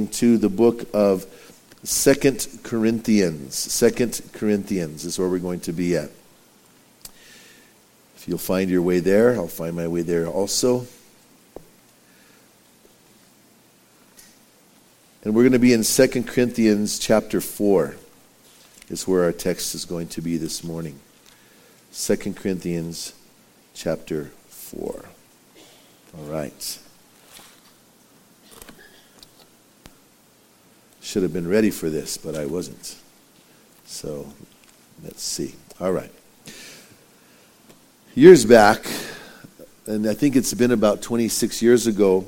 morning to the book of 2 Corinthians. 2 Corinthians is where we're going to be at. If you'll find your way there, I'll find my way there also. And we're going to be in 2 Corinthians chapter 4 is where our text is going to be this morning. 2 Corinthians chapter 4. All right. Should have been ready for this, but I wasn't. So, let's see. All right. Years back, and I think it's been about 26 years ago,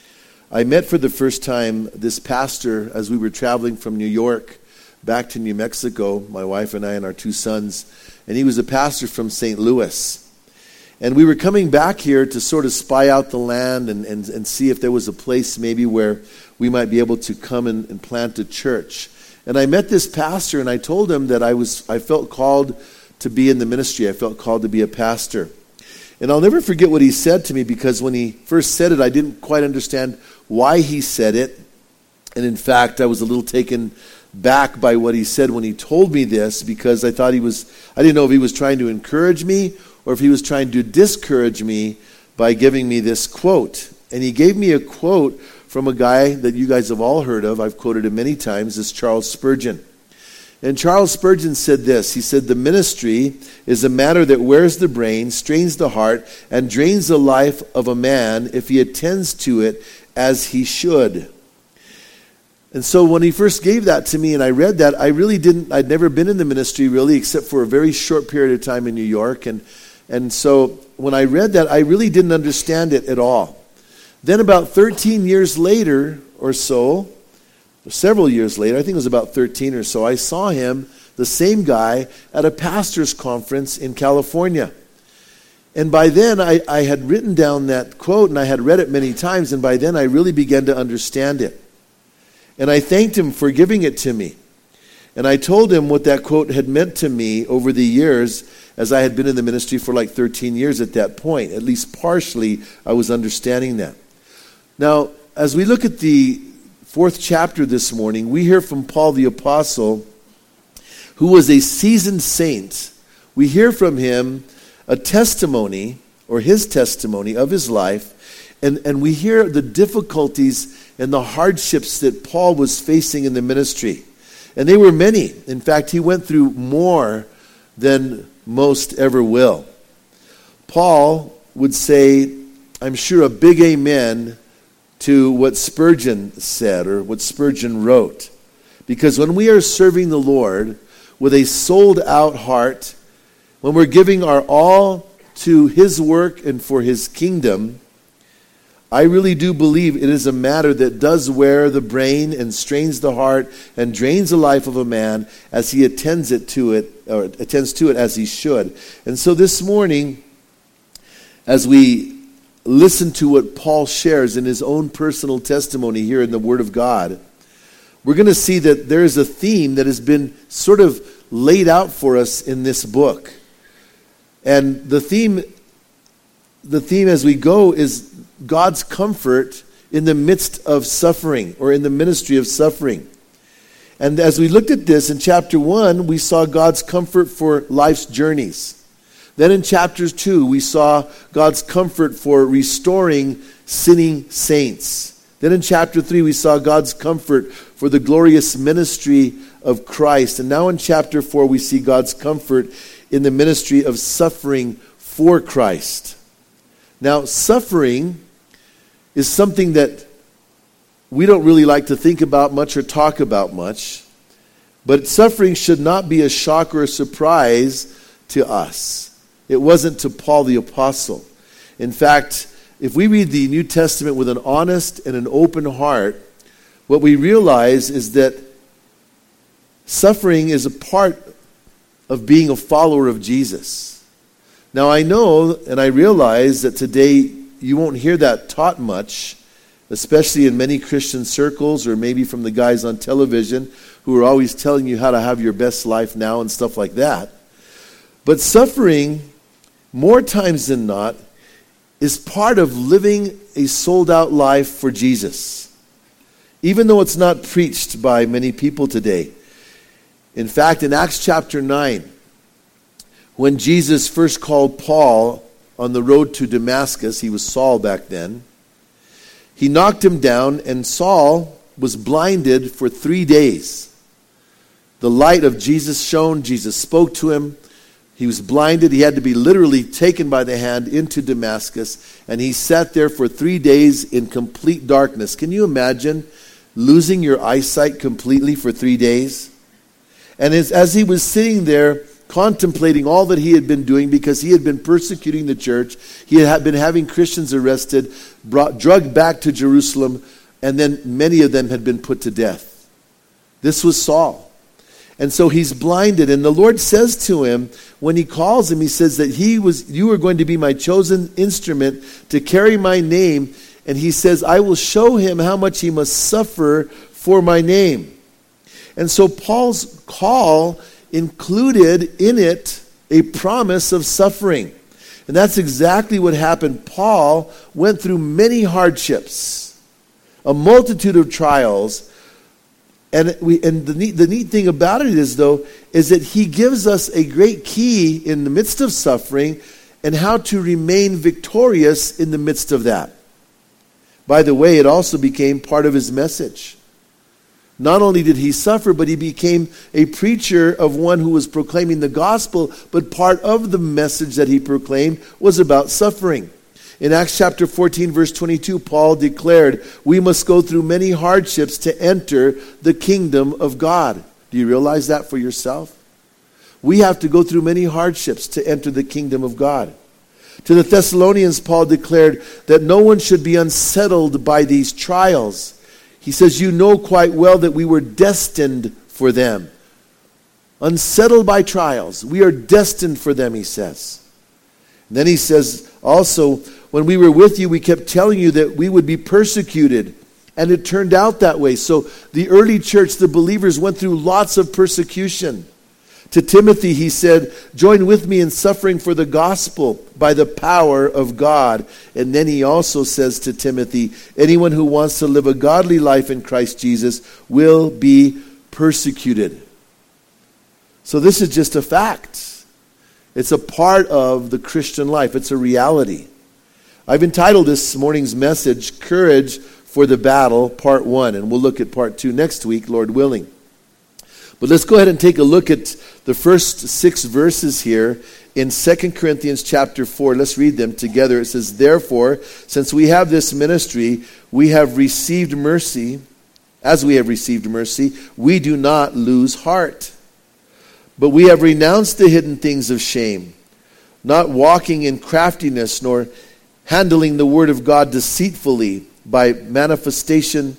I met for the first time this pastor as we were traveling from New York back to New Mexico, my wife and I and our two sons, and he was a pastor from St. Louis. And we were coming back here to sort of spy out the land and see if there was a place maybe where we might be able to come and plant a church. And I met this pastor and I told him that I felt called to be in the ministry. I felt called to be a pastor. And I'll never forget what he said to me, because when he first said it, I didn't quite understand why he said it. And in fact, I was a little taken back by what he said when he told me this, because I didn't know if he was trying to encourage me or if he was trying to discourage me by giving me this quote. And he gave me a quote from a guy that you guys have all heard of. I've quoted him many times. This Charles Spurgeon. And Charles Spurgeon said this. He said, "The ministry is a matter that wears the brain, strains the heart, and drains the life of a man if he attends to it as he should." And so when he first gave that to me and I read that, I'd never been in the ministry really, except for a very short period of time in New York. And so when I read that, I really didn't understand it at all. Then about 13 years later or so, several years later, I think it was about 13 or so, I saw him, the same guy, at a pastor's conference in California. And by then, I had written down that quote, and I had read it many times, and by then I really began to understand it. And I thanked him for giving it to me. And I told him what that quote had meant to me over the years, as I had been in the ministry for like 13 years at that point. At least partially, I was understanding that. Now, as we look at the 4th chapter this morning, we hear from Paul the Apostle, who was a seasoned saint. We hear from him a testimony, or his testimony of his life, and we hear the difficulties and the hardships that Paul was facing in the ministry. And they were many. In fact, he went through more than most ever will. Paul would say, I'm sure, a big amen to what Spurgeon said or what Spurgeon wrote. Because when we are serving the Lord with a sold-out heart, when we're giving our all to His work and for His kingdom, I really do believe it is a matter that does wear the brain and strains the heart and drains the life of a man as he attends to it as he should. And so this morning, as we listen to what Paul shares in his own personal testimony here in the Word of God, we're going to see that there is a theme that has been sort of laid out for us in this book. And the theme as we go is God's comfort in the midst of suffering, or in the ministry of suffering. And as we looked at this in chapter 1, we saw God's comfort for life's journeys. Then in chapter 2, we saw God's comfort for restoring sinning saints. Then in chapter 3, we saw God's comfort for the glorious ministry of Christ. And now in chapter 4, we see God's comfort in the ministry of suffering for Christ. Now, suffering is something that we don't really like to think about much or talk about much. But suffering should not be a shock or a surprise to us. It wasn't to Paul the Apostle. In fact, if we read the New Testament with an honest and an open heart, what we realize is that suffering is a part of being a follower of Jesus. Now I know and I realize that today you won't hear that taught much, especially in many Christian circles or maybe from the guys on television who are always telling you how to have your best life now and stuff like that. But suffering, more times than not, is part of living a sold-out life for Jesus. even though it's not preached by many people today. In fact, in Acts chapter 9, when Jesus first called Paul on the road to Damascus, he was Saul back then, he knocked him down, and Saul was blinded for 3 days. The light of Jesus shone, Jesus spoke to him. He was blinded. He had to be literally taken by the hand into Damascus, and he sat there for 3 days in complete darkness. Can you imagine losing your eyesight completely for 3 days? And as he was sitting there contemplating all that he had been doing, because he had been persecuting the church, he had been having Christians arrested, drugged back to Jerusalem, and then many of them had been put to death. This was Saul. And so he's blinded, and the Lord says to him, when he calls him, he says that you are going to be my chosen instrument to carry my name, and he says, I will show him how much he must suffer for my name. And so Paul's call included in it a promise of suffering. And that's exactly what happened. Paul went through many hardships, a multitude of trials. And the neat thing about it is that he gives us a great key in the midst of suffering and how to remain victorious in the midst of that. By the way, it also became part of his message. Not only did he suffer, but he became a preacher of one who was proclaiming the gospel, but part of the message that he proclaimed was about suffering. In Acts chapter 14, verse 22, Paul declared, we must go through many hardships to enter the kingdom of God. Do you realize that for yourself? We have to go through many hardships to enter the kingdom of God. To the Thessalonians, Paul declared that no one should be unsettled by these trials. He says, you know quite well that we were destined for them. Unsettled by trials. We are destined for them, he says. And then he says also, when we were with you, we kept telling you that we would be persecuted. And it turned out that way. So the early church, the believers, went through lots of persecution. To Timothy, he said, join with me in suffering for the gospel by the power of God. And then he also says to Timothy, anyone who wants to live a godly life in Christ Jesus will be persecuted. So this is just a fact. It's a part of the Christian life. It's a reality. I've entitled this morning's message, Courage for the Battle, Part 1. And we'll look at Part 2 next week, Lord willing. But let's go ahead and take a look at the first 6 verses here in 2 Corinthians chapter 4. Let's read them together. It says, therefore, since we have this ministry, we have received mercy. As we have received mercy, we do not lose heart. But we have renounced the hidden things of shame, not walking in craftiness, nor handling the word of God deceitfully, but by manifestation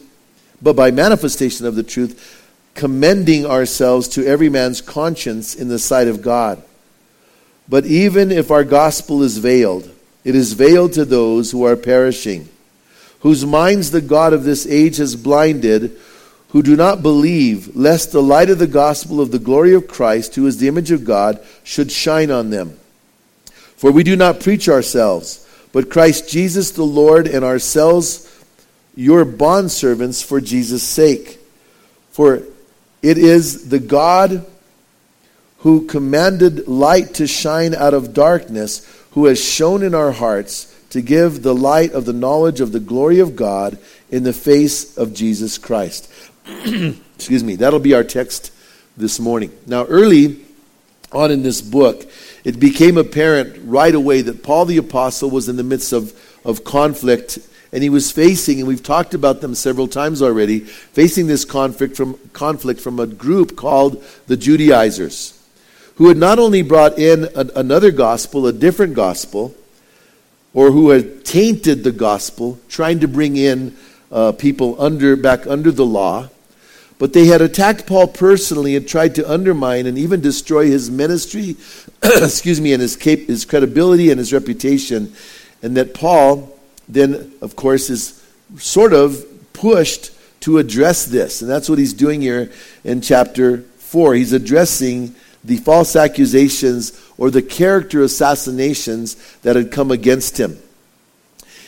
of the truth, commending ourselves to every man's conscience in the sight of God. But even if our gospel is veiled, it is veiled to those who are perishing, whose minds the God of this age has blinded, who do not believe, lest the light of the gospel of the glory of Christ, who is the image of God, should shine on them. For we do not preach ourselves, but Christ Jesus the Lord, and ourselves your bondservants for Jesus' sake. For it is the God who commanded light to shine out of darkness, who has shone in our hearts to give the light of the knowledge of the glory of God in the face of Jesus Christ. Excuse me. That'll be our text this morning. Now, early on in this book, it became apparent right away that Paul the Apostle was in the midst of conflict. And he was facing, and we've talked about them several times already, facing this conflict from a group called the Judaizers, who had not only brought in another gospel, a different gospel, or who had tainted the gospel, trying to bring in people back under the law, but they had attacked Paul personally and tried to undermine and even destroy his ministry, and his credibility and his reputation, and that Paul then, of course, is sort of pushed to address this. And that's what he's doing here in chapter 4. He's addressing the false accusations or the character assassinations that had come against him.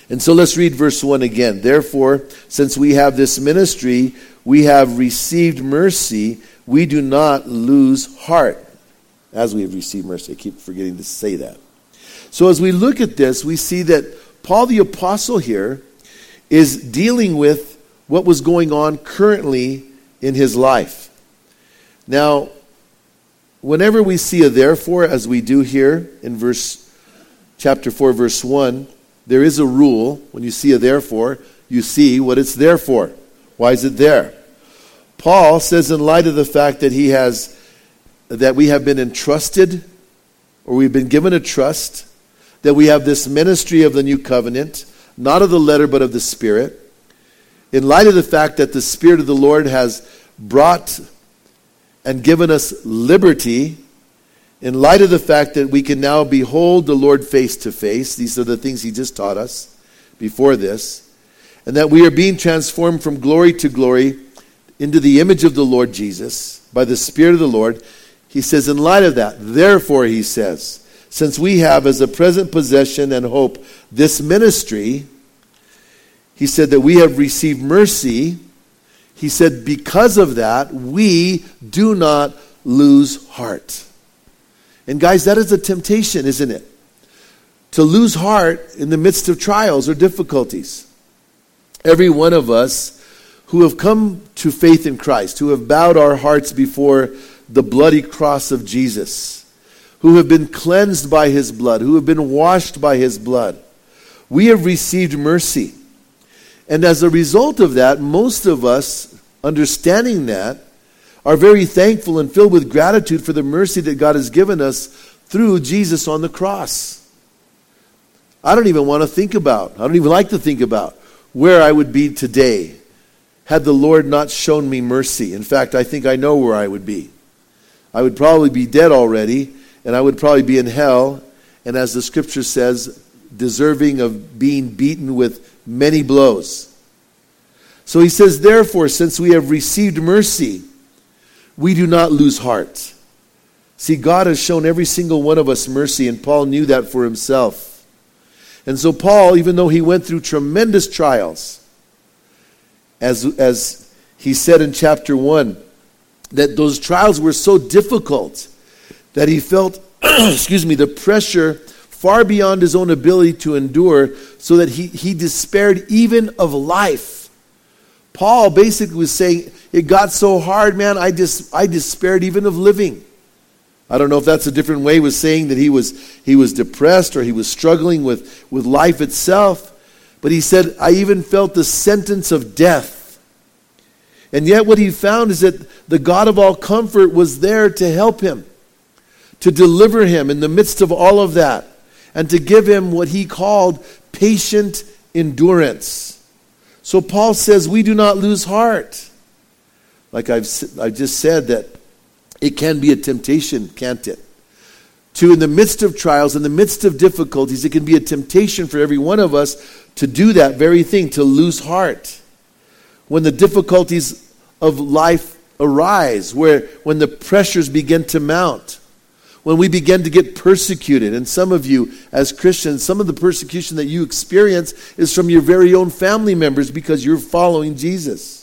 And so let's read verse 1 again. Therefore, since we have this ministry, we have received mercy, we do not lose heart. As we have received mercy. I keep forgetting to say that. So as we look at this, we see that Paul the Apostle here is dealing with what was going on currently in his life. Now, whenever we see a therefore, as we do here in chapter 4, verse 1, there is a rule. When you see a therefore, you see what it's there for. Why is it there? Paul says, in light of the fact that that we have been entrusted, or we've been given a trust, that we have this ministry of the new covenant, not of the letter but of the Spirit, in light of the fact that the Spirit of the Lord has brought and given us liberty, in light of the fact that we can now behold the Lord face to face, these are the things he just taught us before this, and that we are being transformed from glory to glory into the image of the Lord Jesus by the Spirit of the Lord, he says, in light of that, therefore, he says, since we have as a present possession and hope this ministry, he said that we have received mercy. He said, because of that, we do not lose heart. And guys, that is a temptation, isn't it? To lose heart in the midst of trials or difficulties. Every one of us who have come to faith in Christ, who have bowed our hearts before the bloody cross of Jesus, who have been cleansed by his blood, who have been washed by his blood, we have received mercy. And as a result of that, most of us, understanding that, are very thankful and filled with gratitude for the mercy that God has given us through Jesus on the cross. I don't even want to think about, I don't even like to think about where I would be today had the Lord not shown me mercy. In fact, I think I know where I would be. I would probably be dead already, and I would probably be in hell, and as the scripture says, deserving of being beaten with many blows. So he says, therefore, since we have received mercy, we do not lose heart. See, God has shown every single one of us mercy, and Paul knew that for himself. And so Paul, even though he went through tremendous trials, as he said in chapter 1, that those trials were so difficult that he felt, the pressure far beyond his own ability to endure, so that he despaired even of life. Paul basically was saying, it got so hard, man, I despaired even of living. I don't know if that's a different way of saying that he was depressed or he was struggling with life itself. But he said, I even felt the sentence of death. And yet what he found is that the God of all comfort was there to help him, to deliver him in the midst of all of that, and to give him what he called patient endurance. So Paul says, we do not lose heart. Like I've just said, that it can be a temptation, can't it? To, in the midst of trials, in the midst of difficulties, it can be a temptation for every one of us to do that very thing, to lose heart. When the difficulties of life arise, when the pressures begin to mount, when we begin to get persecuted. And some of you, as Christians, some of the persecution that you experience is from your very own family members because you're following Jesus.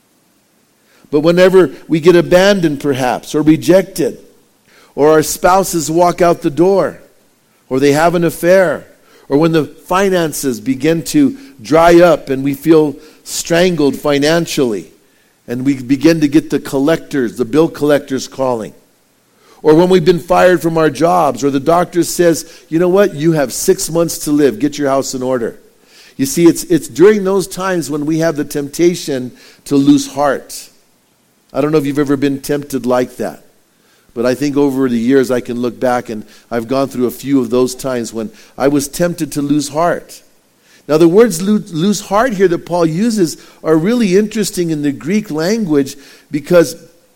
But whenever we get abandoned, perhaps, or rejected, or our spouses walk out the door, or they have an affair, or when the finances begin to dry up and we feel strangled financially, and we begin to get the bill collectors calling, or when we've been fired from our jobs, or the doctor says, you know what, you have 6 months to live, get your house in order. You see, it's during those times when we have the temptation to lose heart. I don't know if you've ever been tempted like that. But I think over the years I can look back, and I've gone through a few of those times when I was tempted to lose heart. Now the words lose heart here that Paul uses are really interesting in the Greek language because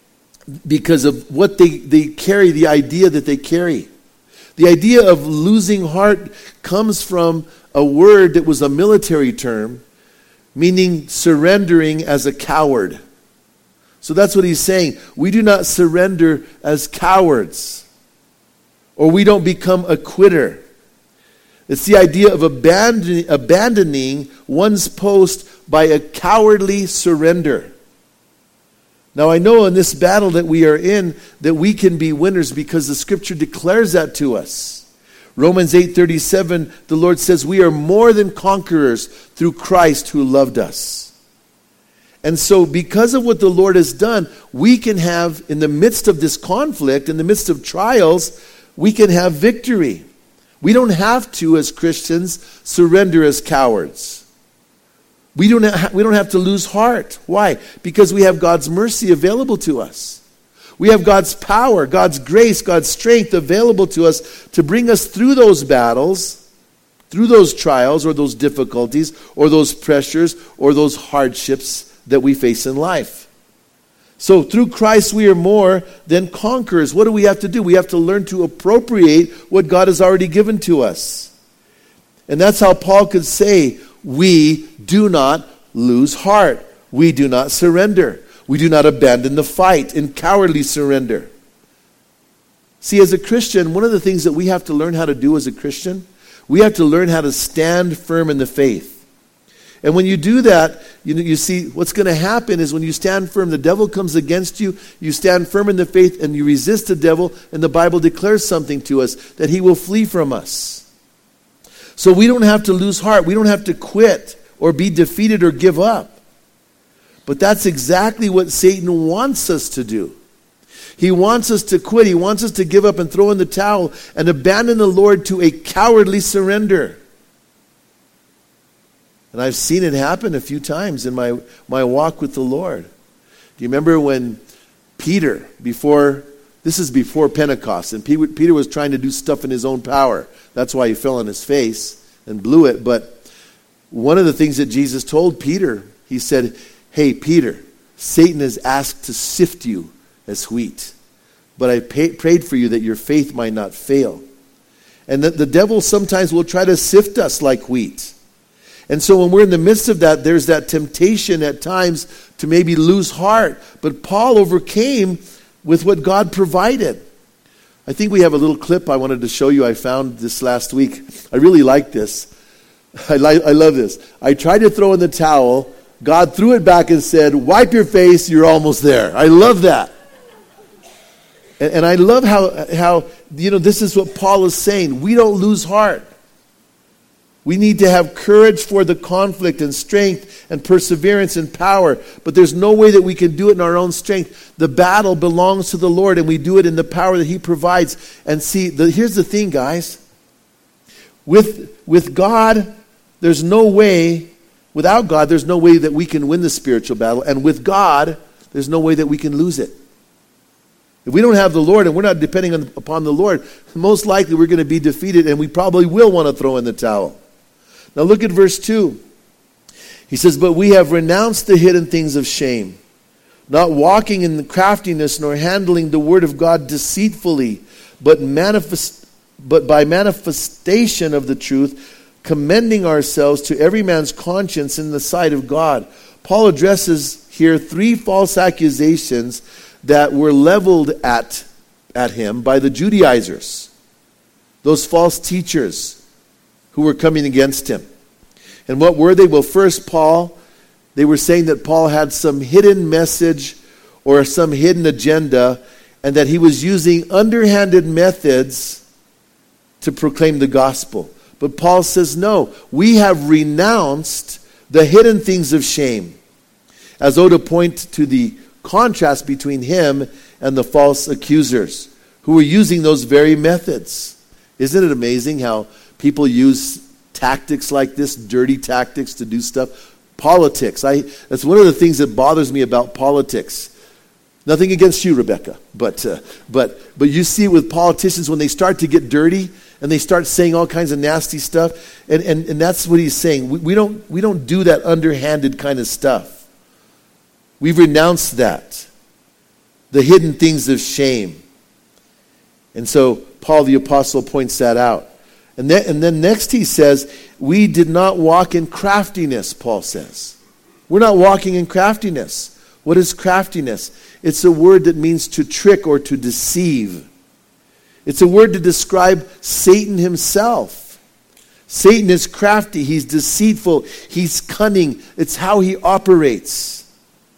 of what they carry, the idea that they carry. The idea of losing heart comes from a word that was a military term, meaning surrendering as a coward. So that's what he's saying. We do not surrender as cowards, or we don't become a quitter. It's the idea of abandoning one's post by a cowardly surrender. Now I know in this battle that we are in that we can be winners because the Scripture declares that to us. Romans 8:37, the Lord says, we are more than conquerors through Christ who loved us. And so because of what the Lord has done, we can have, in the midst of this conflict, in the midst of trials, we can have victory. We don't have to, as Christians, surrender as cowards. We don't have to lose heart. Why? Because we have God's mercy available to us. We have God's power, God's grace, God's strength available to us to bring us through those battles, through those trials or those difficulties or those pressures or those hardships that we face in life. So through Christ we are more than conquerors. What do we have to do? We have to learn to appropriate what God has already given to us. And that's how Paul could say, we do not lose heart. We do not surrender. We do not abandon the fight in cowardly surrender. See, as a Christian, one of the things that we have to learn how to do as a Christian, we have to learn how to stand firm in the faith. And when you do that, you see what's going to happen is when you stand firm, the devil comes against you, you stand firm in the faith and you resist the devil, and the Bible declares something to us, that he will flee from us. So we don't have to lose heart. We don't have to quit or be defeated or give up. But that's exactly what Satan wants us to do. He wants us to quit. He wants us to give up and throw in the towel and abandon the Lord to a cowardly surrender. And I've seen it happen a few times in my walk with the Lord. Do you remember when Peter, this is before Pentecost, and Peter was trying to do stuff in his own power. That's why he fell on his face and blew it. But one of the things that Jesus told Peter, he said, hey, Peter, Satan has asked to sift you as wheat. But I prayed for you that your faith might not fail. And that the devil sometimes will try to sift us like wheat. And so when we're in the midst of that, there's that temptation at times to maybe lose heart. But Paul overcame with what God provided. I think we have a little clip I wanted to show you. I found this last week. I really like this. I love this. I tried to throw in the towel. God threw it back and said, wipe your face, you're almost there. I love that. And I love how this is what Paul is saying. We don't lose heart. We need to have courage for the conflict and strength and perseverance and power. But there's no way that we can do it in our own strength. The battle belongs to the Lord, and we do it in the power that He provides. And see, here's the thing, guys. With God, there's no way, without God, there's no way that we can win the spiritual battle. And with God, there's no way that we can lose it. If we don't have the Lord and we're not depending upon the Lord, most likely we're going to be defeated, and we probably will want to throw in the towel. Now look at verse 2. He says, but we have renounced the hidden things of shame, not walking in the craftiness nor handling the word of God deceitfully, but by manifestation of the truth, commending ourselves to every man's conscience in the sight of God. Paul addresses here 3 false accusations that were leveled at him by the Judaizers, those false teachers who were coming against him. And what were they? Well, first, they were saying that Paul had some hidden message or some hidden agenda, and that he was using underhanded methods to proclaim the gospel. But Paul says, no, we have renounced the hidden things of shame, as though to point to the contrast between him and the false accusers who were using those very methods. Isn't it amazing how people use tactics like this, dirty tactics to do stuff? Politics. That's one of the things that bothers me about politics. Nothing against you, Rebecca, but you see it with politicians when they start to get dirty and they start saying all kinds of nasty stuff, and that's what he's saying. We don't do that underhanded kind of stuff. We've renounced that, the hidden things of shame. And so Paul the Apostle points that out. And then next he says, we did not walk in craftiness, Paul says. We're not walking in craftiness. What is craftiness? It's a word that means to trick or to deceive. It's a word to describe Satan himself. Satan is crafty. He's deceitful. He's cunning. It's how he operates.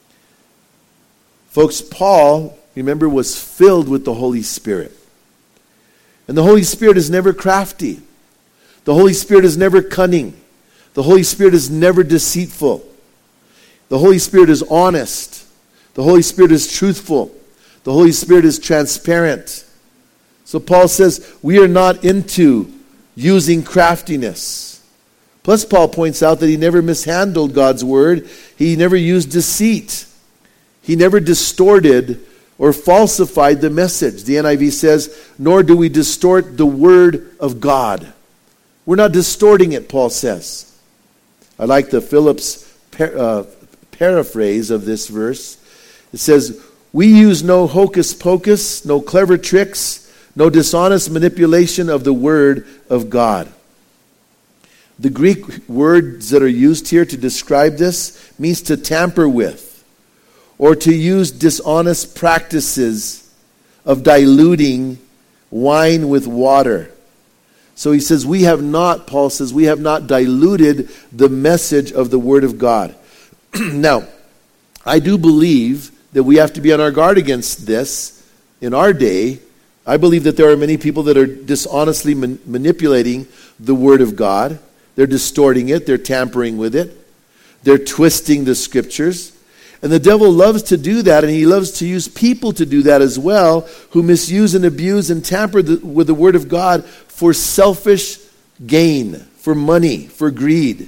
Folks, Paul, remember, was filled with the Holy Spirit. And the Holy Spirit is never crafty. The Holy Spirit is never cunning. The Holy Spirit is never deceitful. The Holy Spirit is honest. The Holy Spirit is truthful. The Holy Spirit is transparent. So Paul says we are not into using craftiness. Plus, Paul points out that he never mishandled God's word. He never used deceit. He never distorted or falsified the message. The NIV says, nor do we distort the word of God. We're not distorting it, Paul says. I like the Phillips paraphrase of this verse. It says, we use no hocus pocus, no clever tricks, no dishonest manipulation of the word of God. The Greek words that are used here to describe this means to tamper with, or to use dishonest practices of diluting wine with water. So he says, Paul says, we have not diluted the message of the Word of God. Now, I do believe that we have to be on our guard against this in our day. I believe that there are many people that are dishonestly manipulating the Word of God. They're distorting it. They're tampering with it. They're twisting the Scriptures. And the devil loves to do that, and he loves to use people to do that as well, who misuse and abuse and tamper with the Word of God for selfish gain, for money, for greed.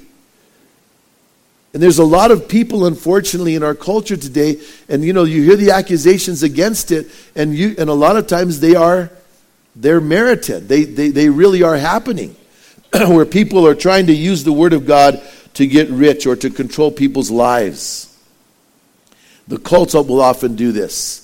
And there's a lot of people, unfortunately, in our culture today, and you hear the accusations against it, and a lot of times they're merited. They really are happening, where people are trying to use the Word of God to get rich or to control people's lives. The cults will often do this.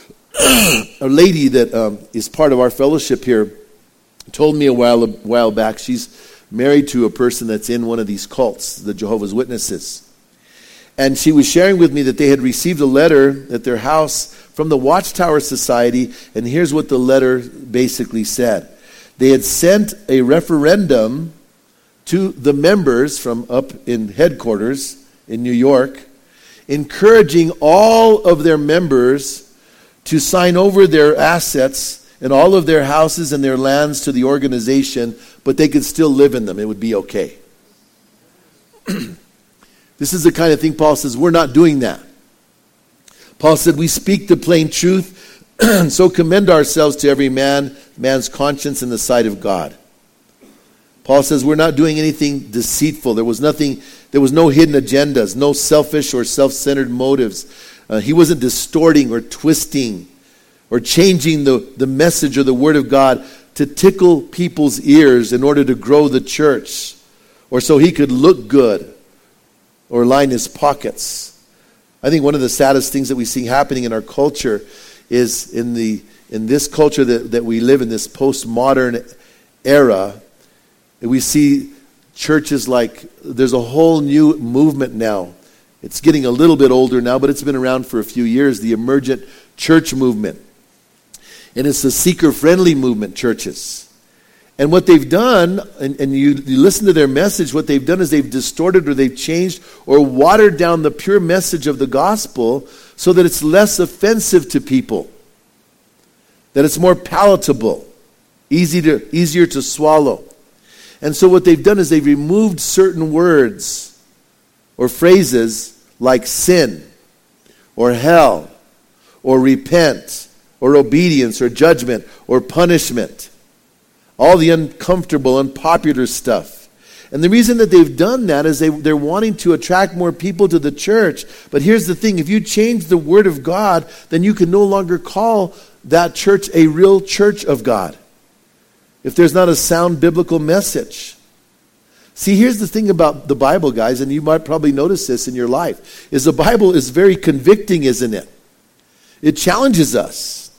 A lady that is part of our fellowship here told me a while back, she's married to a person that's in one of these cults, the Jehovah's Witnesses. And she was sharing with me that they had received a letter at their house from the Watchtower Society, and here's what the letter basically said. They had sent a referendum to the members from up in headquarters in New York, encouraging all of their members to sign over their assets and all of their houses and their lands to the organization, but they could still live in them. It would be okay. This is the kind of thing Paul says, we're not doing that. Paul said, we speak the plain truth, and so commend ourselves to every man's conscience in the sight of God. Paul says we're not doing anything deceitful. There was no hidden agendas, no selfish or self-centered motives. He wasn't distorting or twisting or changing the message or the Word of God to tickle people's ears in order to grow the church, or so he could look good or line his pockets. I think one of the saddest things that we see happening in our culture is in this culture that we live in, this postmodern era. We see churches like, there's a whole new movement now. It's getting a little bit older now, but it's been around for a few years, the emergent church movement. And it's the seeker-friendly movement, churches. And what they've done, and you listen to their message, what they've done is they've distorted or they've changed or watered down the pure message of the gospel so that it's less offensive to people, that it's more palatable, easier to swallow. And so what they've done is they've removed certain words or phrases like sin or hell or repent or obedience or judgment or punishment. All the uncomfortable, unpopular stuff. And the reason that they've done that is they're wanting to attract more people to the church. But here's the thing, if you change the Word of God, then you can no longer call that church a real church of God, if there's not a sound biblical message. See, here's the thing about the Bible, guys, and you might probably notice this in your life, is the Bible is very convicting, isn't it? It challenges us.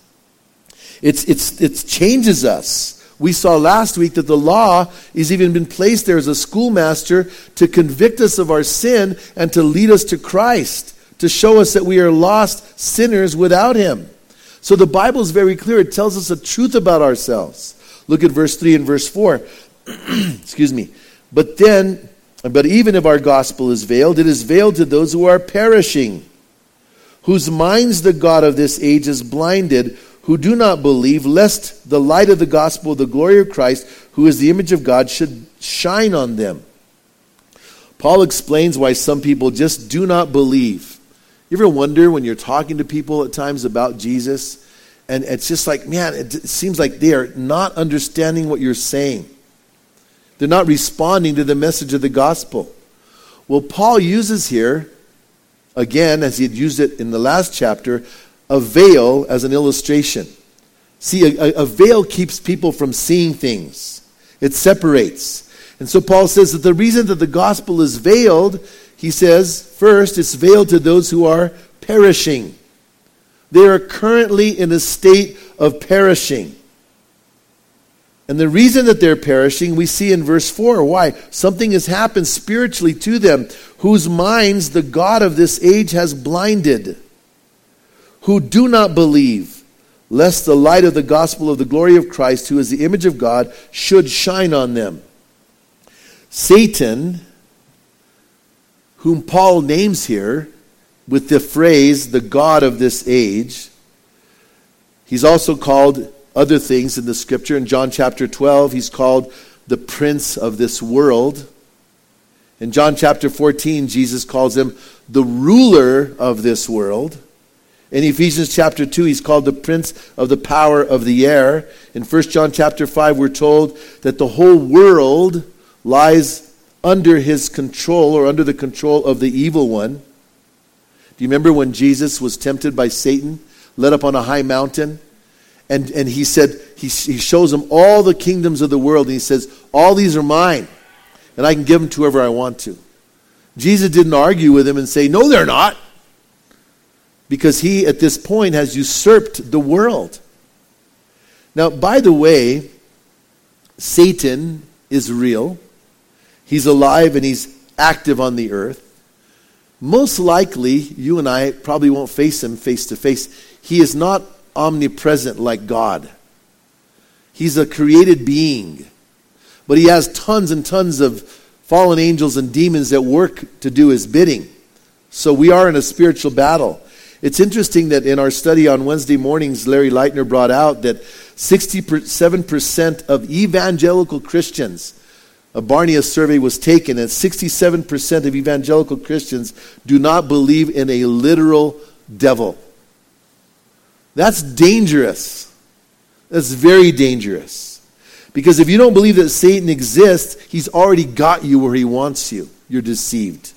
It changes us. We saw last week that the law has even been placed there as a schoolmaster to convict us of our sin and to lead us to Christ, to show us that we are lost sinners without Him. So the Bible is very clear. It tells us the truth about ourselves. Look at verse 3 and verse 4. Excuse me. But even if our gospel is veiled, it is veiled to those who are perishing, whose minds the God of this age is blinded, who do not believe, lest the light of the gospel of the glory of Christ, who is the image of God, should shine on them. Paul explains why some people just do not believe. You ever wonder when you're talking to people at times about Jesus, and it's just like, man, it seems like they are not understanding what you're saying. They're not responding to the message of the gospel. Well, Paul uses here, again, as he had used it in the last chapter, a veil as an illustration. See, a veil keeps people from seeing things. It separates. And so Paul says that the reason that the gospel is veiled, he says, first, it's veiled to those who are perishing. They are currently in a state of perishing. And the reason that they're perishing, we see in verse 4. Why? Something has happened spiritually to them, whose minds the God of this age has blinded, who do not believe, lest the light of the gospel of the glory of Christ, who is the image of God, should shine on them. Satan, whom Paul names here with the phrase, the God of this age, he's also called other things in the scripture. In John chapter 12, he's called the prince of this world. In John chapter 14, Jesus calls him the ruler of this world. In Ephesians chapter 2, he's called the prince of the power of the air. In 1 John chapter 5, we're told that the whole world lies under his control, or under the control of the evil one. Do you remember when Jesus was tempted by Satan, led up on a high mountain? And he said, he shows him all the kingdoms of the world, and he says, all these are mine, and I can give them to whoever I want to. Jesus didn't argue with him and say, no, they're not. Because he, at this point, has usurped the world. Now, by the way, Satan is real. He's alive and he's active on the earth. Most likely, you and I probably won't face him face to face. He is not omnipresent like God. He's a created being. But he has tons and tons of fallen angels and demons that work to do his bidding. So we are in a spiritual battle. It's interesting that in our study on Wednesday mornings, Larry Leitner brought out that 67% of evangelical Christians, a Barnia survey was taken, and 67% of evangelical Christians do not believe in a literal devil. That's dangerous. That's very dangerous. Because if you don't believe that Satan exists, he's already got you where he wants you. You're deceived.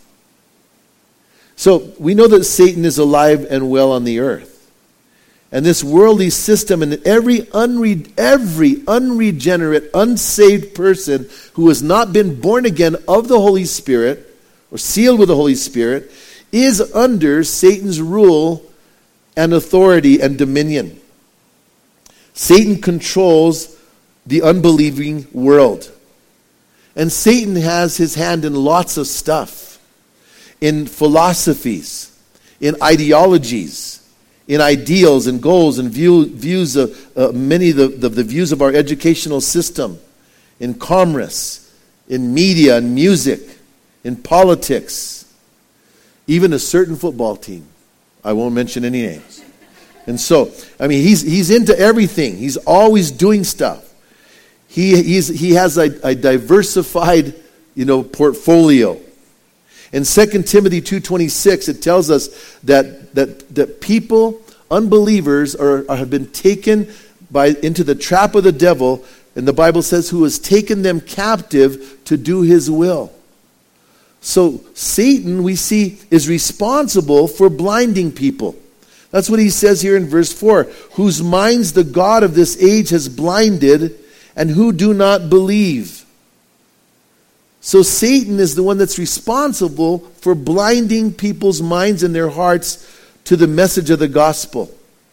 So we know that Satan is alive and well on the earth. And this worldly system, and every unregenerate, unsaved person who has not been born again of the Holy Spirit, or sealed with the Holy Spirit, is under Satan's rule and authority and dominion. Satan controls the unbelieving world. And Satan has his hand in lots of stuff. In philosophies, in ideologies, in ideals and goals and views of many of the views of our educational system, in commerce, in media and music, in politics, even a certain football team. I won't mention any names. And so, I mean, he's into everything. He's always doing stuff. He has a diversified, portfolio. In 2 Timothy 2:26, it tells us that people, unbelievers, have been taken into the trap of the devil, and the Bible says, who has taken them captive to do his will. So Satan, we see, is responsible for blinding people. That's what he says here in verse 4. Whose minds the God of this age has blinded, and who do not believe. So Satan is the one that's responsible for blinding people's minds and their hearts to the message of the gospel.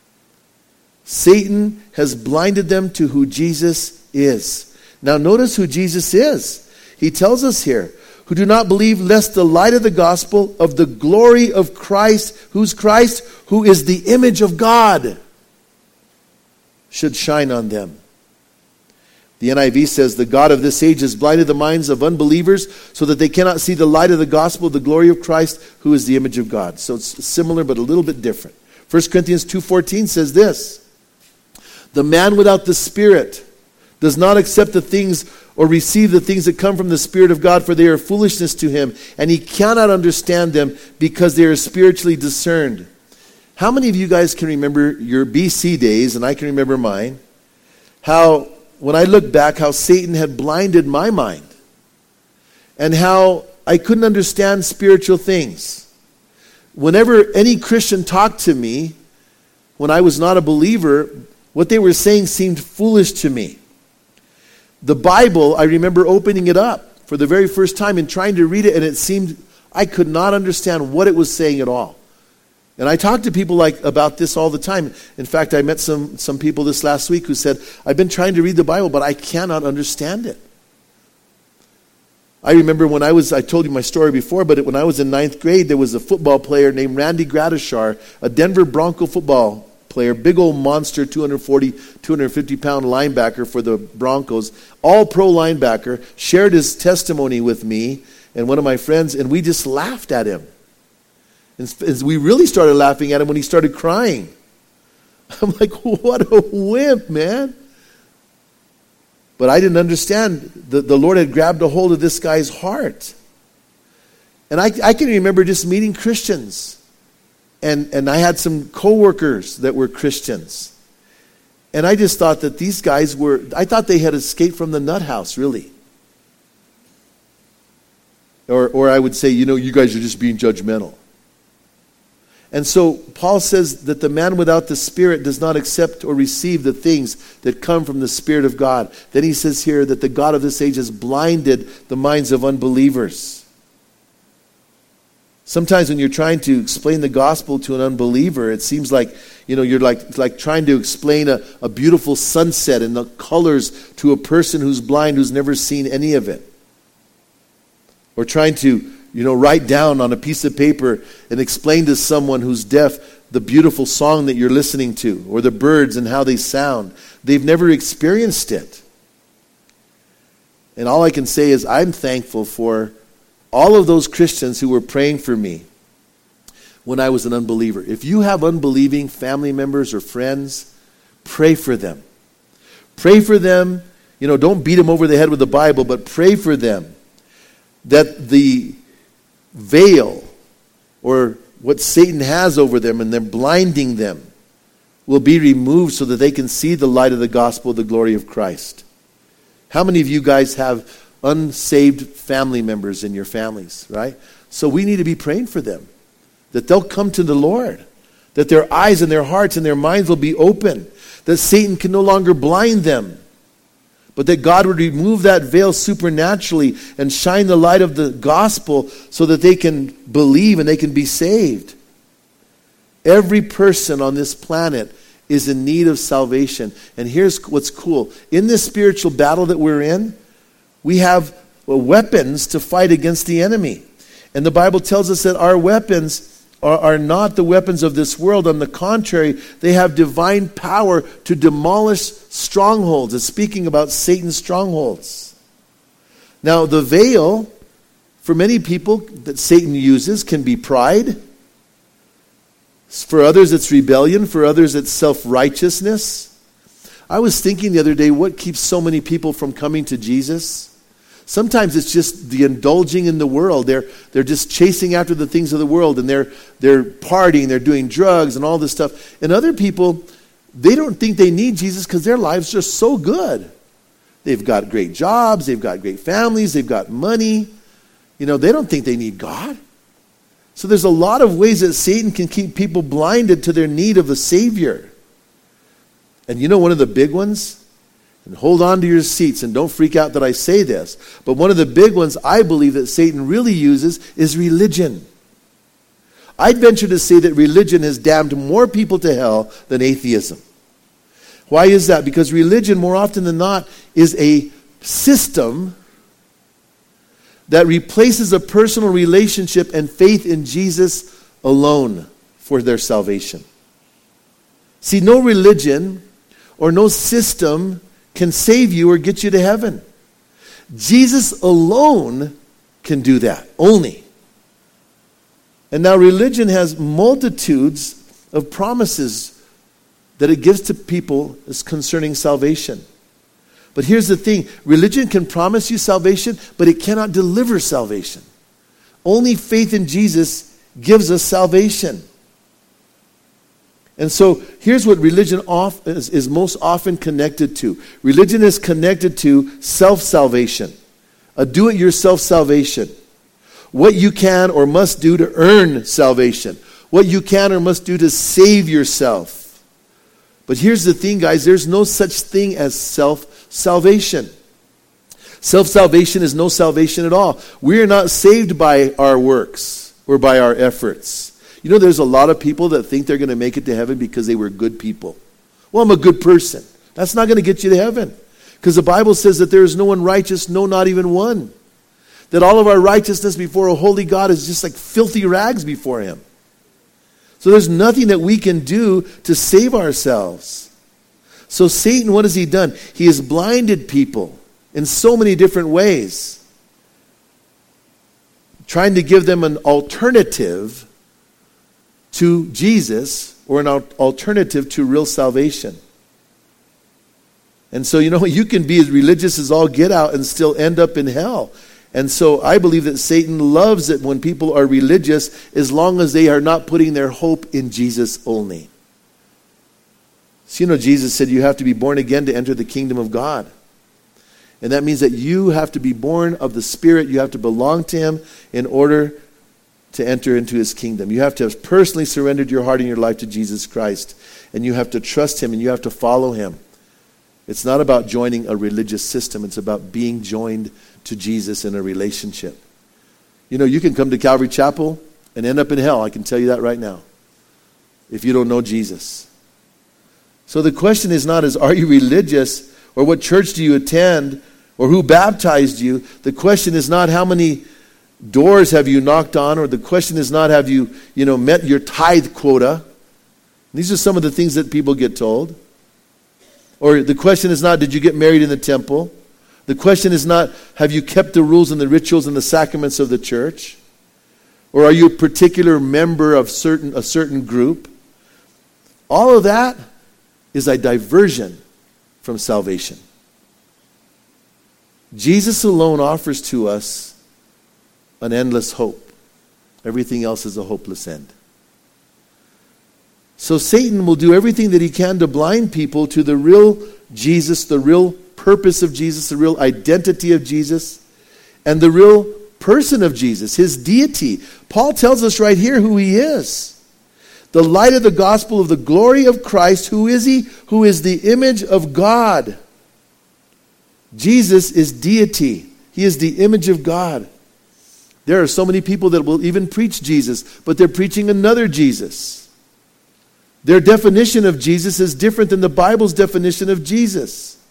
Satan has blinded them to who Jesus is. Now notice who Jesus is. He tells us here, who do not believe, lest the light of the gospel of the glory of Christ, who's Christ, who is the image of God, should shine on them. The NIV says, the God of this age has blinded the minds of unbelievers so that they cannot see the light of the gospel of the glory of Christ, who is the image of God. So it's similar but a little bit different. 1 Corinthians 2:14 says this, the man without the Spirit does not accept the things or receive the things that come from the Spirit of God, for they are foolishness to him, and he cannot understand them because they are spiritually discerned. How many of you guys can remember your BC days, and I can remember mine, how when I look back, how Satan had blinded my mind, and how I couldn't understand spiritual things. Whenever any Christian talked to me, when I was not a believer, what they were saying seemed foolish to me. The Bible, I remember opening it up for the very first time and trying to read it, and it seemed I could not understand what it was saying at all. And I talk to people about this all the time. In fact, I met some people this last week who said, I've been trying to read the Bible, but I cannot understand it. I remember I told you my story before, but when I was in 9th grade, there was a football player named Randy Gradishar, a Denver Bronco football player, big old monster, 240, 250-pound linebacker for the Broncos, all-pro linebacker, shared his testimony with me and one of my friends, and we just laughed at him. And we really started laughing at him when he started crying. I'm like, what a wimp, man. But I didn't understand. The Lord had grabbed a hold of this guy's heart. And I can remember just meeting Christians. And I had some coworkers that were Christians. And I just thought that these guys I thought they had escaped from the nut house, really. Or I would say, you guys are just being judgmental. And so Paul says that the man without the Spirit does not accept or receive the things that come from the Spirit of God. Then he says here that the God of this age has blinded the minds of unbelievers. Sometimes when you're trying to explain the gospel to an unbeliever, it seems like, you're like trying to explain a beautiful sunset and the colors to a person who's blind, who's never seen any of it. Or trying to write down on a piece of paper and explain to someone who's deaf the beautiful song that you're listening to, or the birds and how they sound. They've never experienced it. And all I can say is I'm thankful for all of those Christians who were praying for me when I was an unbeliever. If you have unbelieving family members or friends, pray for them. Pray for them. Don't beat them over the head with the Bible, but pray for them that the veil, or what Satan has over them and they're blinding them, will be removed so that they can see the light of the gospel of the glory of Christ. How many of you guys have unsaved family members in your families, right? So we need to be praying for them, that they'll come to the Lord, that their eyes and their hearts and their minds will be open, that Satan can no longer blind them, but that God would remove that veil supernaturally and shine the light of the gospel so that they can believe and they can be saved. Every person on this planet is in need of salvation. And here's what's cool. In this spiritual battle that we're in, we have weapons to fight against the enemy. And the Bible tells us that our weapons are not the weapons of this world. On the contrary, they have divine power to demolish strongholds. It's speaking about Satan's strongholds. Now, the veil, for many people that Satan uses, can be pride. For others, it's rebellion. For others, it's self-righteousness. I was thinking the other day, what keeps so many people from coming to Jesus? Sometimes it's just the indulging in the world. They're just chasing after the things of the world, and they're partying, they're doing drugs and all this stuff. And other people, they don't think they need Jesus because their lives are so good. They've got great jobs, they've got great families, they've got money. They don't think they need God. So there's a lot of ways that Satan can keep people blinded to their need of a Savior. And one of the big ones, and hold on to your seats and don't freak out that I say this, but one of the big ones I believe that Satan really uses is religion. I'd venture to say that religion has damned more people to hell than atheism. Why is that? Because religion, more often than not, is a system that replaces a personal relationship and faith in Jesus alone for their salvation. See, no religion or no system can save you or get you to heaven. Jesus alone can do that, only. And now religion has multitudes of promises that it gives to people as concerning salvation. But here's the thing, religion can promise you salvation, but it cannot deliver salvation. Only faith in Jesus gives us salvation. And so here's what religion is most often connected to. Religion is connected to self-salvation, a do-it-yourself salvation. What you can or must do to earn salvation. What you can or must do to save yourself. But here's the thing, guys. There's no such thing as self-salvation. Self-salvation is no salvation at all. We are not saved by our works or by our efforts. You know, there's a lot of people that think they're going to make it to heaven because they were good people. Well, I'm a good person. That's not going to get you to heaven. Because the Bible says that there is no one righteous, no, not even one. That all of our righteousness before a holy God is just like filthy rags before Him. So there's nothing that we can do to save ourselves. So Satan, what has he done? He has blinded people in so many different ways, trying to give them an alternative to Jesus or an alternative to real salvation. And so, you can be as religious as all get out and still end up in hell. And so I believe that Satan loves it when people are religious as long as they are not putting their hope in Jesus only. So Jesus said you have to be born again to enter the kingdom of God. And that means that you have to be born of the Spirit. You have to belong to Him in order to enter into His kingdom. You have to have personally surrendered your heart and your life to Jesus Christ. And you have to trust Him and you have to follow Him. It's not about joining a religious system. It's about being joined to Jesus in a relationship. You can come to Calvary Chapel and end up in hell. I can tell you that right now. If you don't know Jesus. So the question is not are you religious or what church do you attend or who baptized you. The question is not how many doors have you knocked on, or the question is not have you, met your tithe quota. These are some of the things that people get told. Or the question is not, did you get married in the temple? The question is not, have you kept the rules and the rituals and the sacraments of the church? Or are you a particular member of a certain group? All of that is a diversion from salvation. Jesus alone offers to us an endless hope. Everything else is a hopeless end. So Satan will do everything that he can to blind people to the real Jesus, the real purpose of Jesus, the real identity of Jesus, and the real person of Jesus, His deity. Paul tells us right here who He is. The light of the gospel of the glory of Christ. Who is He? Who is the image of God. Jesus is deity. He is the image of God. There are so many people that will even preach Jesus, but they're preaching another Jesus. Their definition of Jesus is different than the Bible's definition of Jesus.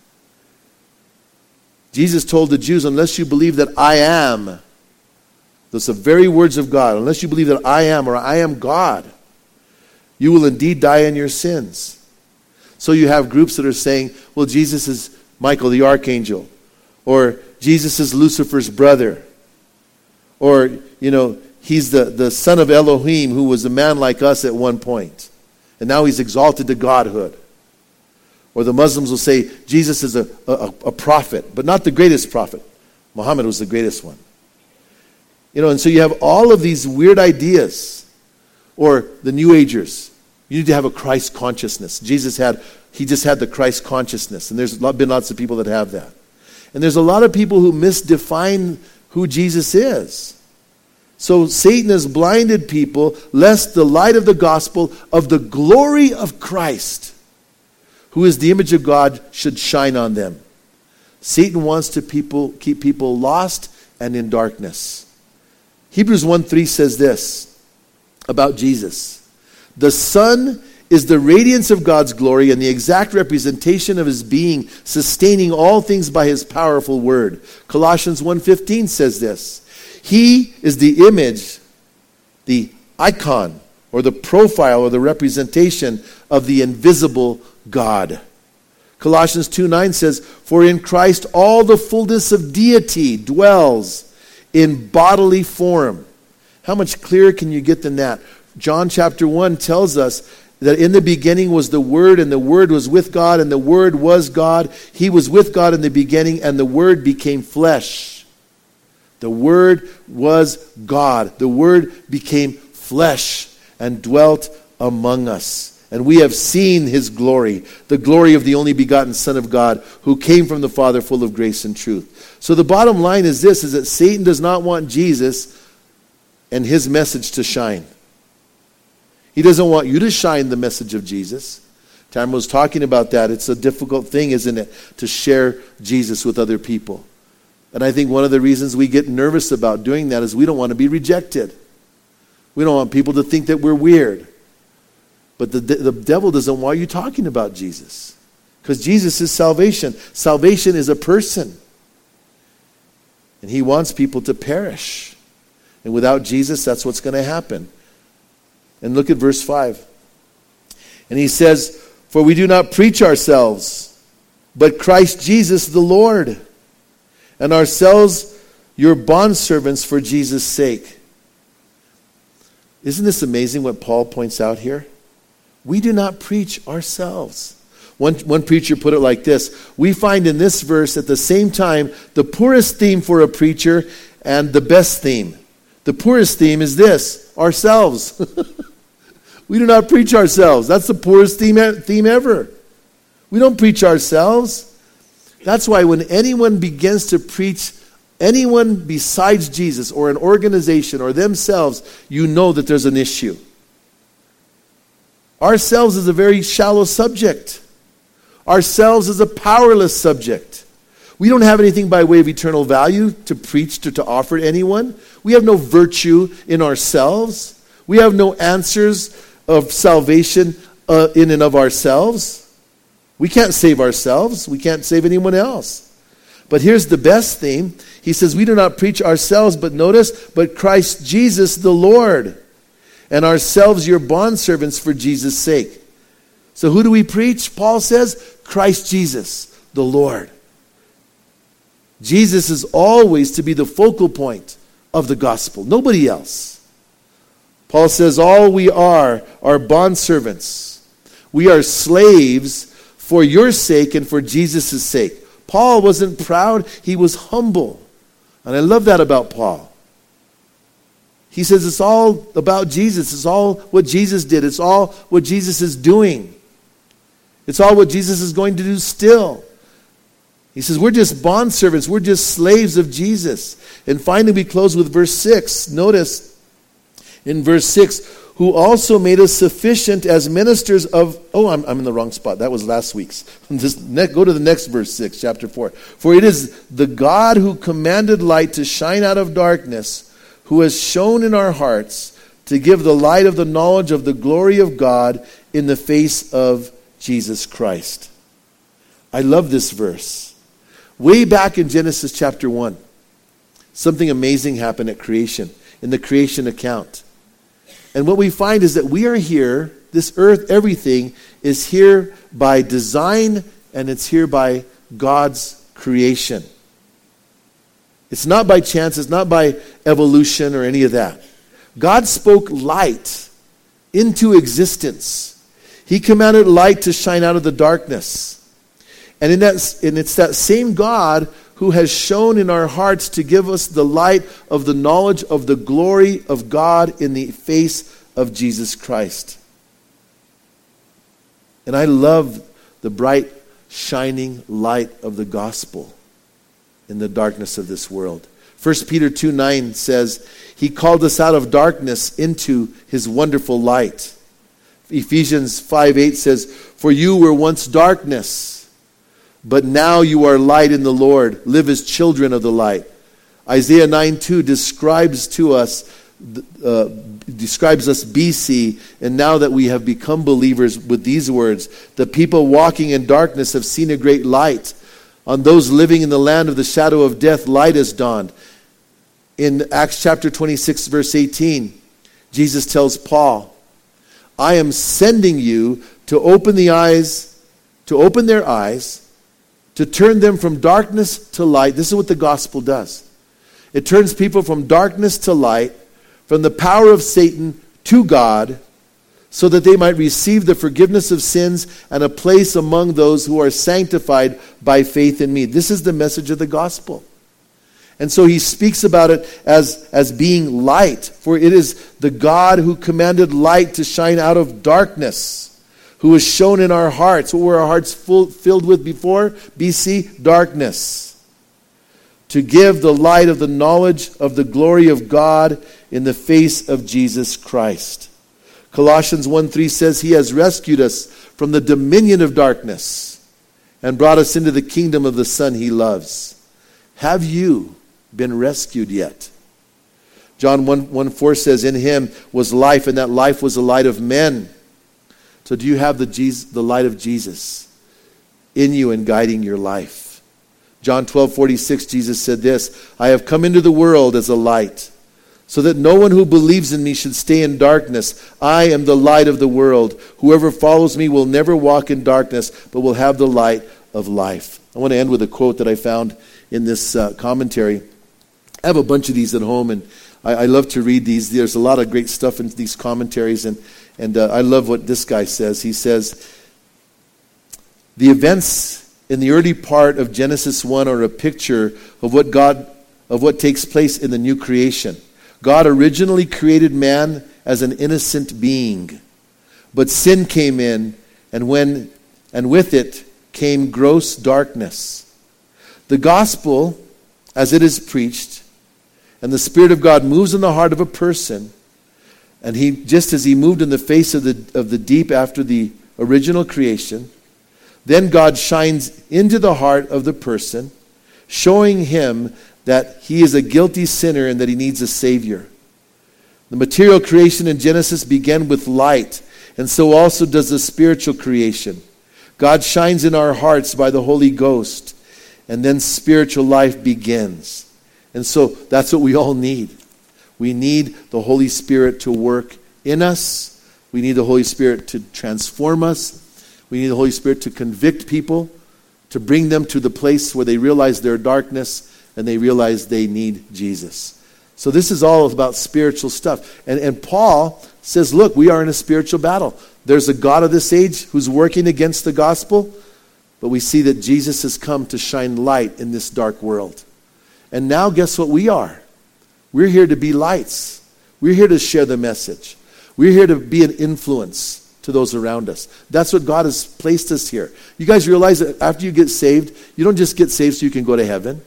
Jesus told the Jews, unless you believe that I am, those are the very words of God, unless you believe that I am or I am God, you will indeed die in your sins. So you have groups that are saying, well, Jesus is Michael the archangel, or Jesus is Lucifer's brother, or, he's the son of Elohim who was a man like us at one point. And now he's exalted to godhood. Or the Muslims will say Jesus is a prophet, but not the greatest prophet. Muhammad was the greatest one. And so you have all of these weird ideas. Or the New Agers. You need to have a Christ consciousness. He just had the Christ consciousness. And there's been lots of people that have that. And there's a lot of people who misdefine who Jesus is. So Satan has blinded people lest the light of the gospel of the glory of Christ, who is the image of God, should shine on them. Satan wants to keep people lost and in darkness. Hebrews 1:3 says this about Jesus. The Son is the radiance of God's glory and the exact representation of His being, sustaining all things by His powerful word. Colossians 1:15 says this. He is the image, the icon, or the profile, or the representation of the invisible God. Colossians 2:9 says, "For in Christ all the fullness of deity dwells in bodily form." How much clearer can you get than that? John chapter 1 tells us that in the beginning was the Word, and the Word was with God, and the Word was God. He was with God in the beginning, and the Word became flesh. The Word was God. The Word became flesh and dwelt among us. And we have seen His glory, the glory of the only begotten Son of God, who came from the Father full of grace and truth. So the bottom line is this, is that Satan does not want Jesus and His message to shine. He doesn't want you to shine the message of Jesus. Tamara was talking about that. It's a difficult thing, isn't it, to share Jesus with other people. And I think one of the reasons we get nervous about doing that is we don't want to be rejected. We don't want people to think that we're weird. But the devil doesn't want you talking about Jesus. Because Jesus is salvation. Salvation is a person. And he wants people to perish. And without Jesus, that's what's going to happen. And look at verse 5. And he says, "For we do not preach ourselves, but Christ Jesus the Lord, and ourselves your bondservants for Jesus' sake." Isn't this amazing what Paul points out here? We do not preach ourselves. One preacher put it like this: we find in this verse at the same time the poorest theme for a preacher and the best theme. The poorest theme is this: ourselves. We do not preach ourselves. That's the poorest theme ever. We don't preach ourselves. That's why when anyone begins to preach anyone besides Jesus or an organization or themselves, you know that there's an issue. Ourselves is a very shallow subject. Ourselves is a powerless subject. We don't have anything by way of eternal value to preach to offer to anyone. We have no virtue in ourselves. We have no answers of salvation in and of ourselves. We can't save ourselves. We can't save anyone else. But here's the best theme. He says, we do not preach ourselves, but notice, but Christ Jesus the Lord, and ourselves your bondservants for Jesus' sake. So who do we preach? Paul says, Christ Jesus the Lord. Jesus is always to be the focal point of the gospel, nobody else. Paul says, all we are bondservants. We are slaves for your sake and for Jesus' sake. Paul wasn't proud, he was humble. And I love that about Paul. He says it's all about Jesus. It's all what Jesus did. It's all what Jesus is doing. It's all what Jesus is going to do still. He says we're just bondservants. We're just slaves of Jesus. And finally we close with verse 6. Notice in verse 6, who also made us sufficient as ministers of... Oh, I'm in the wrong spot. That was last week's. Go to the next verse 6, chapter 4. For it is the God who commanded light to shine out of darkness, who has shone in our hearts to give the light of the knowledge of the glory of God in the face of Jesus Christ. I love this verse. Way back in Genesis chapter 1, something amazing happened at creation, in the creation account. And what we find is that we are here, this earth, everything is here by design, and it's here by God's creation. It's not by chance, it's not by evolution or any of that. God spoke light into existence. He commanded light to shine out of the darkness. And it's that same God who has shone in our hearts to give us the light of the knowledge of the glory of God in the face of Jesus Christ. And I love the bright, shining light of the gospel in the darkness of this world. 1 Peter 2:9 says, He called us out of darkness into His wonderful light. Ephesians 5:8 says, For you were once darkness, but now you are light in the Lord. Live as children of the light. Isaiah 9:2 describes us BC, and now that we have become believers with these words, the people walking in darkness have seen a great light. On those living in the land of the shadow of death, light has dawned. In Acts chapter 26, verse 18, Jesus tells Paul, I am sending you to open the eyes to open their eyes, to turn them from darkness to light. This is what the gospel does. It turns people from darkness to light, from the power of Satan to God, so that they might receive the forgiveness of sins and a place among those who are sanctified by faith in me. This is the message of the gospel. And so he speaks about it as being light, for it is the God who commanded light to shine out of darkness, who has shown in our hearts. What were our hearts filled with before? BC, darkness. To give the light of the knowledge of the glory of God in the face of Jesus Christ. Colossians 1:3 says, He has rescued us from the dominion of darkness and brought us into the kingdom of the Son He loves. Have you been rescued yet? John 1:4 says, In Him was life, and that life was the light of men. So do you have the light of Jesus in you and guiding your life? John 12:46, Jesus said this, I have come into the world as a light, so that no one who believes in me should stay in darkness. I am the light of the world. Whoever follows me will never walk in darkness, but will have the light of life. I want to end with a quote that I found in this commentary. I have a bunch of these at home, and I love to read these. There's a lot of great stuff in these commentaries, and I love what this guy says. He says, the events in the early part of Genesis 1 are a picture of what takes place in the new creation. God originally created man as an innocent being, but sin came in, and with it came gross darkness. The gospel, as it is preached, and the Spirit of God moves in the heart of a person, and just as He moved in the face of the deep after the original creation, then God shines into the heart of the person, showing him that he is a guilty sinner and that he needs a Savior. The material creation in Genesis began with light, and so also does the spiritual creation. God shines in our hearts by the Holy Ghost, and then spiritual life begins. And so that's what we all need. We need the Holy Spirit to work in us. We need the Holy Spirit to transform us. We need the Holy Spirit to convict people, to bring them to the place where they realize their darkness and they realize they need Jesus. So this is all about spiritual stuff. And Paul says, look, we are in a spiritual battle. There's a God of this age who's working against the gospel, but we see that Jesus has come to shine light in this dark world. And now guess what we are? We're here to be lights. We're here to share the message. We're here to be an influence to those around us. That's what God has placed us here. You guys realize that after you get saved, you don't just get saved so you can go to heaven.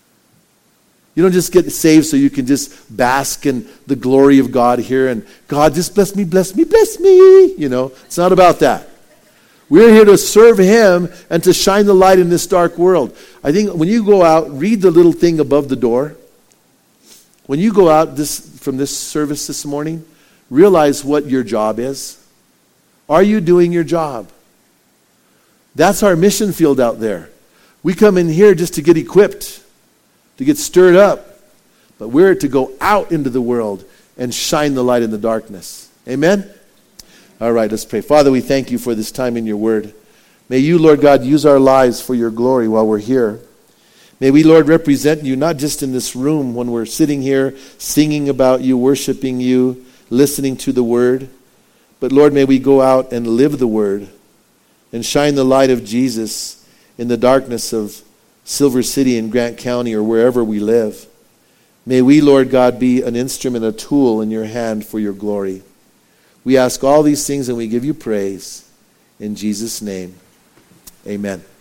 You don't just get saved so you can just bask in the glory of God here and God just bless me, bless me, bless me. You know, it's not about that. We're here to serve Him and to shine the light in this dark world. I think when you go out, read the little thing above the door. When you go out from this service this morning, realize what your job is. Are you doing your job? That's our mission field out there. We come in here just to get equipped, to get stirred up. But we're to go out into the world and shine the light in the darkness. Amen? All right, let's pray. Father, we thank you for this time in your word. May you, Lord God, use our lives for your glory while we're here. May we, Lord, represent you not just in this room when we're sitting here singing about you, worshiping you, listening to the word. But, Lord, may we go out and live the word and shine the light of Jesus in the darkness of Silver City and Grant County or wherever we live. May we, Lord God, be an instrument, a tool in your hand for your glory. We ask all these things and we give you praise. In Jesus' name, amen.